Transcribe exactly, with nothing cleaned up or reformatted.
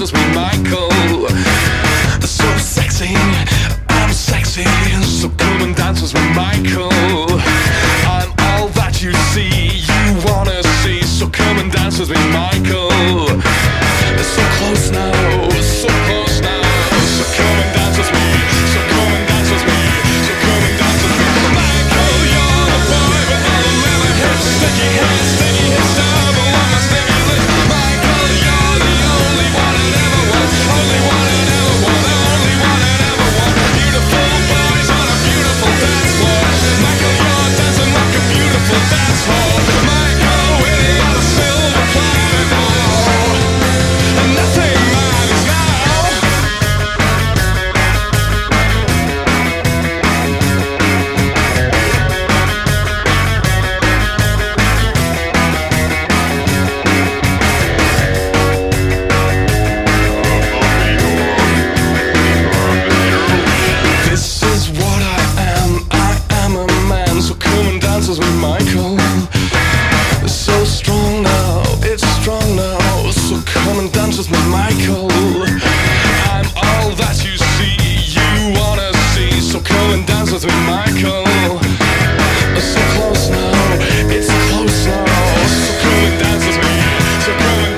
with me, Michael. So sexy, I'm sexy, so come and dance with me, Michael. I'm all that you see, you wanna see, so come and dance with me, Michael.